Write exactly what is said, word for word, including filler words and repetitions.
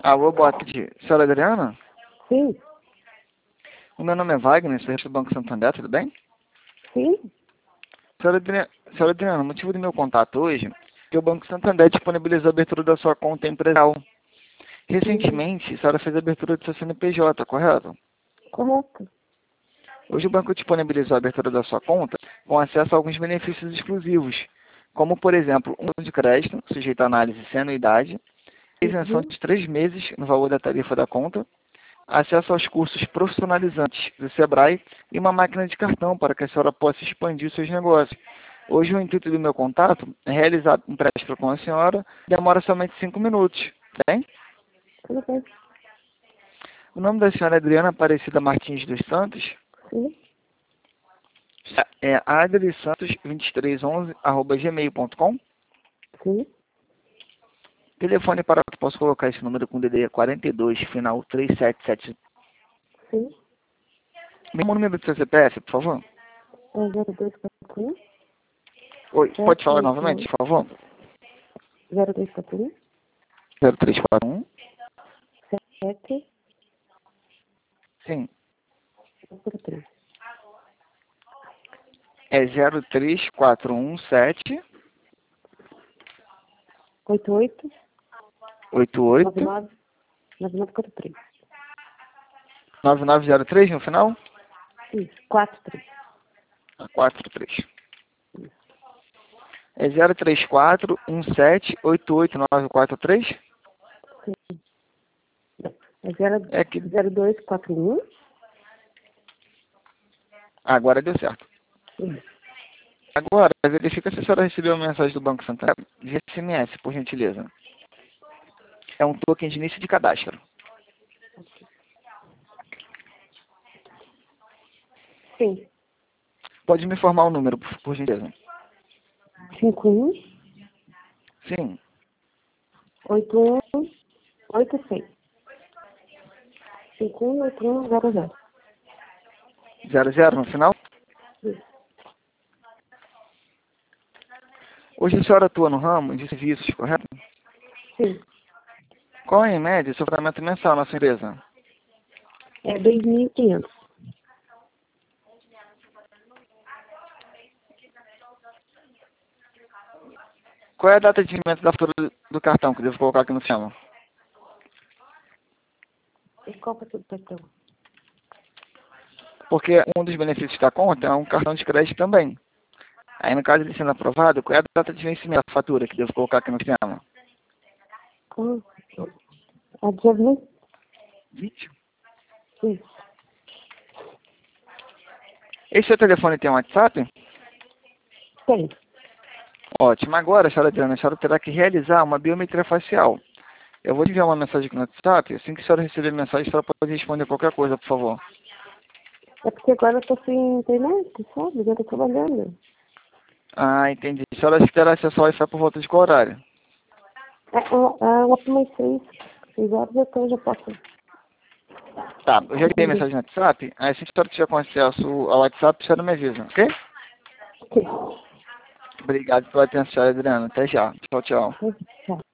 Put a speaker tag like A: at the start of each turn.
A: Alô, boa tarde. Senhora Adriana?
B: Sim,
A: O meu nome é Wagner, sou do Banco Santander, tudo bem?
B: sim.
A: Senhora Adriana, senhora Adriana, o motivo do meu contato hoje é que o Banco Santander disponibilizou a abertura da sua conta empresarial. Recentemente, a senhora fez a abertura do seu C N P J, correto?
B: Correto.
A: Hoje o banco disponibilizou a abertura da sua conta com acesso a alguns benefícios exclusivos, como, por exemplo, um plano de crédito, sujeito a análise sem anuidade, isenção
B: Uhum.
A: de três meses no valor da tarifa da conta, acesso aos cursos profissionalizantes do Sebrae e uma máquina de cartão para que a senhora possa expandir seus negócios. Hoje o intuito do meu contato é realizar um empréstimo com a senhora, demora somente cinco minutos, tem?
B: Tudo bem.
A: O nome da senhora é Adriana Aparecida Martins dos Santos,
B: Sim,
A: é adrisantos vinte e três onze arroba gmail ponto com.
B: sim.
A: Telefone para que posso colocar esse número com D D quarenta e dois, final trezentos e setenta e sete.
B: Sim.
A: Mesmo número do seu C P F, por favor.
B: É zero dois quatro um,
A: Oi, pode
B: sete
A: falar
B: oito
A: novamente,
B: nove.
A: por favor?
B: zero dois quatro um,
A: zero três quatro um.
B: sete
A: Sim.
B: quatro três.
A: É zero três quatro um sete
B: oito oito
A: oito
B: nove
A: oito
B: nove nove nove quatro três.
A: nove nove zero três no final?
B: Isso, quatro três.
A: quatro três. É zero três quatro um sete oito oito nove quatro três?
B: Sim. É zero
A: É que
B: zero dois quatro um.
A: agora deu certo.
B: Isso.
A: Agora, verifica se a senhora recebeu uma mensagem do Banco Santander de S M S, por gentileza. É um token de início de cadastro.
B: Sim.
A: Pode me informar o número, por, por gentileza?
B: cinco um
A: Sim.
B: oito um oito seis. cinco um oito um zero zero.
A: zero zero no final?
B: Isso.
A: Hoje a senhora atua no ramo de serviços, correto?
B: Sim.
A: Qual é, em média, o seu faturamento mensal na sua empresa?
B: É dois mil e quinhentos.
A: Qual é a data de vencimento da fatura do do cartão que eu devo colocar aqui no sistema?
B: E qual que é o seu cartão?
A: Porque um dos benefícios da conta é um cartão de crédito também. Aí, no caso de sendo aprovado, qual é a data de vencimento da fatura que eu devo colocar aqui no sistema?
B: Hum. É dia vinte.
A: vinte.
B: Isso.
A: Esse seu telefone tem um WhatsApp?
B: Tem.
A: Ótimo. Agora, senhora Adriana, a senhora terá que realizar uma biometria facial. Eu vou te enviar uma mensagem aqui no WhatsApp. Assim que a senhora receber a mensagem, a senhora pode responder qualquer coisa, por favor.
B: É porque agora eu tô sem internet, sabe? Eu tô trabalhando.
A: Ah, entendi. A senhora terá acesso ao Wi-Fi por volta de qual horário?
B: É, é, é lá por mais seis, seis horas eu já posso
A: Tá, eu já enviei a
B: atender.
A: mensagem no WhatsApp. Aí, assim que a senhora tiver com acesso ao WhatsApp, a senhora me avisa, ok?
B: Ok.
A: Obrigado pela atenção, Adriana. Até já. Tchau, tchau.
B: Tchau.